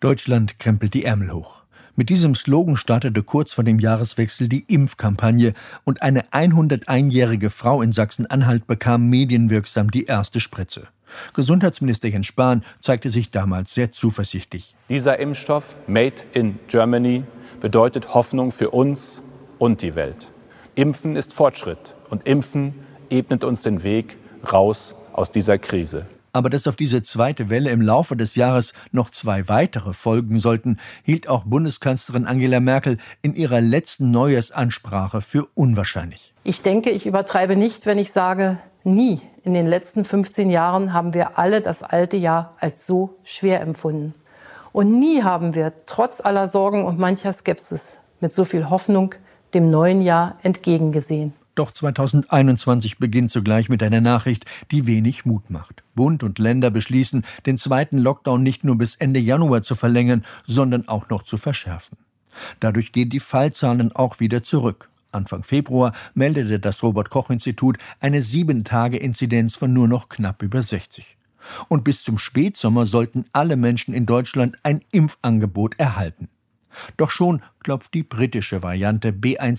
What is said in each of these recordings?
Deutschland krempelt die Ärmel hoch. Mit diesem Slogan startete kurz vor dem Jahreswechsel die Impfkampagne und eine 101-jährige Frau in Sachsen-Anhalt bekam medienwirksam die erste Spritze. Gesundheitsminister Jens Spahn zeigte sich damals sehr zuversichtlich. Dieser Impfstoff, Made in Germany, bedeutet Hoffnung für uns und die Welt. Impfen ist Fortschritt und Impfen ebnet uns den Weg raus aus dieser Krise. Aber dass auf diese zweite Welle im Laufe des Jahres noch 2 weitere folgen sollten, hielt auch Bundeskanzlerin Angela Merkel in ihrer letzten Neujahrsansprache für unwahrscheinlich. Ich denke, ich übertreibe nicht, wenn ich sage, nie in den letzten 15 Jahren haben wir alle das alte Jahr als so schwer empfunden. Und nie haben wir trotz aller Sorgen und mancher Skepsis mit so viel Hoffnung dem neuen Jahr entgegengesehen. Doch 2021 beginnt zugleich mit einer Nachricht, die wenig Mut macht. Bund und Länder beschließen, den zweiten Lockdown nicht nur bis Ende Januar zu verlängern, sondern auch noch zu verschärfen. Dadurch gehen die Fallzahlen auch wieder zurück. Anfang Februar meldete das Robert-Koch-Institut eine 7-Tage-Inzidenz von nur noch knapp über 60. Und bis zum Spätsommer sollten alle Menschen in Deutschland ein Impfangebot erhalten. Doch schon klopft die britische Variante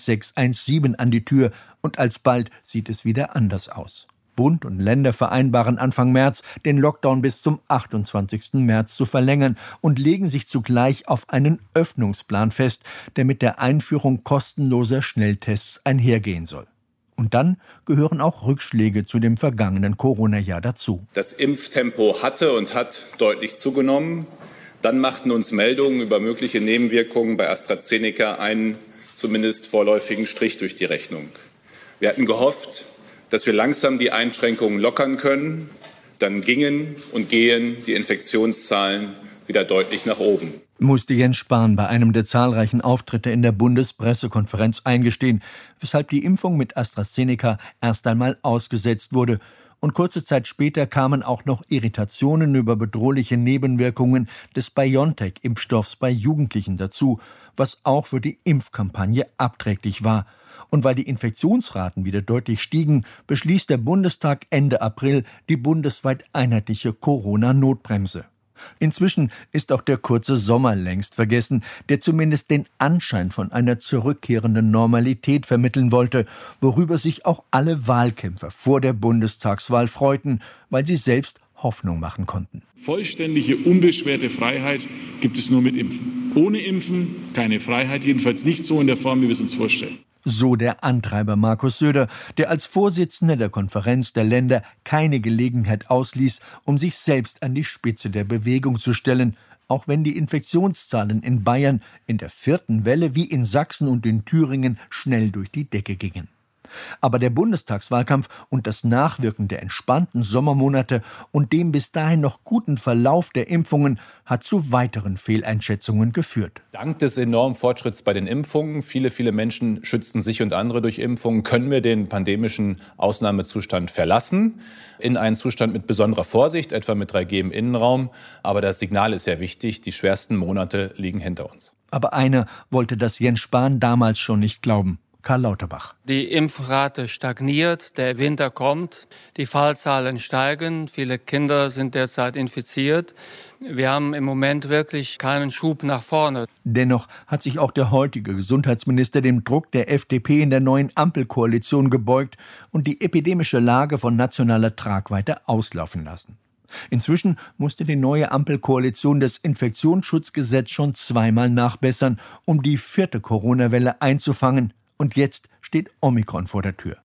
B1617 an die Tür und alsbald sieht es wieder anders aus. Bund und Länder vereinbaren Anfang März, den Lockdown bis zum 28. März zu verlängern und legen sich zugleich auf einen Öffnungsplan fest, der mit der Einführung kostenloser Schnelltests einhergehen soll. Und dann gehören auch Rückschläge zu dem vergangenen Corona-Jahr dazu. Das Impftempo hatte und hat deutlich zugenommen. Dann machten uns Meldungen über mögliche Nebenwirkungen bei AstraZeneca einen zumindest vorläufigen Strich durch die Rechnung. Wir hatten gehofft, dass wir langsam die Einschränkungen lockern können. Dann gingen und gehen die Infektionszahlen wieder deutlich nach oben. Musste Jens Spahn bei einem der zahlreichen Auftritte in der Bundespressekonferenz eingestehen, weshalb die Impfung mit AstraZeneca erst einmal ausgesetzt wurde. Und kurze Zeit später kamen auch noch Irritationen über bedrohliche Nebenwirkungen des BioNTech-Impfstoffs bei Jugendlichen dazu, was auch für die Impfkampagne abträglich war. Und weil die Infektionsraten wieder deutlich stiegen, beschließt der Bundestag Ende April die bundesweit einheitliche Corona-Notbremse. Inzwischen ist auch der kurze Sommer längst vergessen, der zumindest den Anschein von einer zurückkehrenden Normalität vermitteln wollte, worüber sich auch alle Wahlkämpfer vor der Bundestagswahl freuten, weil sie selbst Hoffnung machen konnten. Vollständige, unbeschwerte Freiheit gibt es nur mit Impfen. Ohne Impfen keine Freiheit, jedenfalls nicht so in der Form, wie wir es uns vorstellen. So der Antreiber Markus Söder, der als Vorsitzender der Konferenz der Länder keine Gelegenheit ausließ, um sich selbst an die Spitze der Bewegung zu stellen, auch wenn die Infektionszahlen in Bayern in der 4. Welle wie in Sachsen und in Thüringen schnell durch die Decke gingen. Aber der Bundestagswahlkampf und das Nachwirken der entspannten Sommermonate und dem bis dahin noch guten Verlauf der Impfungen hat zu weiteren Fehleinschätzungen geführt. Dank des enormen Fortschritts bei den Impfungen, viele Menschen schützen sich und andere durch Impfungen, können wir den pandemischen Ausnahmezustand verlassen in einen Zustand mit besonderer Vorsicht, etwa mit 3G im Innenraum. Aber das Signal ist sehr wichtig, die schwersten Monate liegen hinter uns. Aber einer wollte das Jens Spahn damals schon nicht glauben. Karl Lauterbach. Die Impfrate stagniert, der Winter kommt, die Fallzahlen steigen, viele Kinder sind derzeit infiziert. Wir haben im Moment wirklich keinen Schub nach vorne. Dennoch hat sich auch der heutige Gesundheitsminister dem Druck der FDP in der neuen Ampelkoalition gebeugt und die epidemische Lage von nationaler Tragweite auslaufen lassen. Inzwischen musste die neue Ampelkoalition das Infektionsschutzgesetz schon 2-mal nachbessern, um die 4. Corona-Welle einzufangen. Und jetzt steht Omikron vor der Tür.